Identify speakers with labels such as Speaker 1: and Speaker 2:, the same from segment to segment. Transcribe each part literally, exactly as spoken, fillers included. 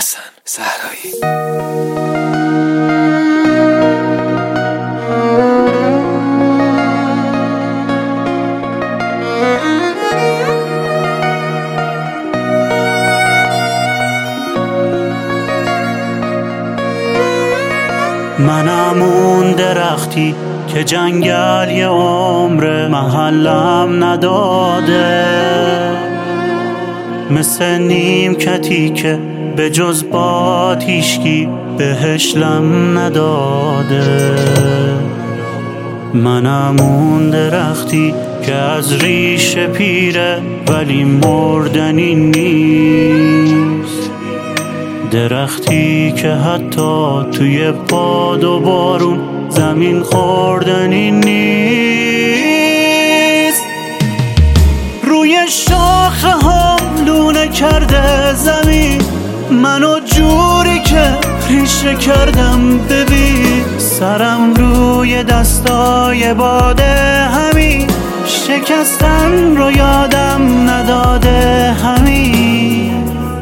Speaker 1: حسن صحرایی.
Speaker 2: منم اون درختی که جنگل یه عمر محلم نداده، مثل نیمکتی که به جز باد هیچکی بهش لم نداده. منم اون درختی که از ریشه پیره ولی مردنی نیست، درختی که حتی توی باد و بارون زمین خوردنی نیست. روی شاخه هم لونه کرده زمین منو جوری که ریشه کردم. ببین سرم روی دستای باده، همین شکستن رو یادم نداده. همین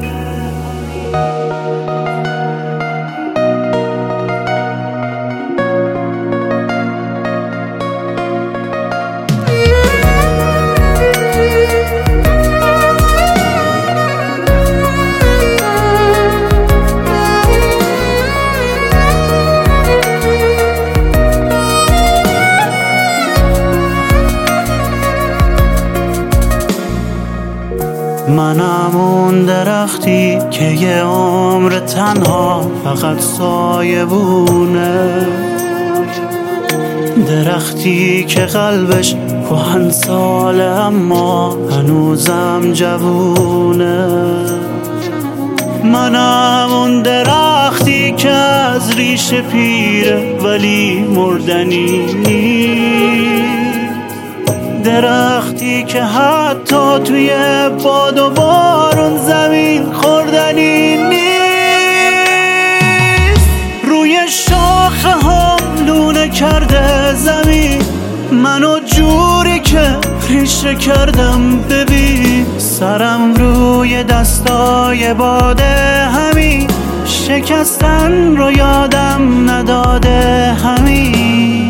Speaker 2: منم اون درختی که یه عمر تنها فقط سایه بونه، درختی که قلبش کهن ساله اما هنوزم جوونه. منم اون درختی که از ریشه پیره ولی مردنی نیست، درختی که حتی توی باد و بارون زمین خوردنی نیست. روی شاخه هم لونه کرده زمین منو جوری که ریشه کردم. ببین سرم روی دستای باده، همین شکستن رو یادم نداده. همین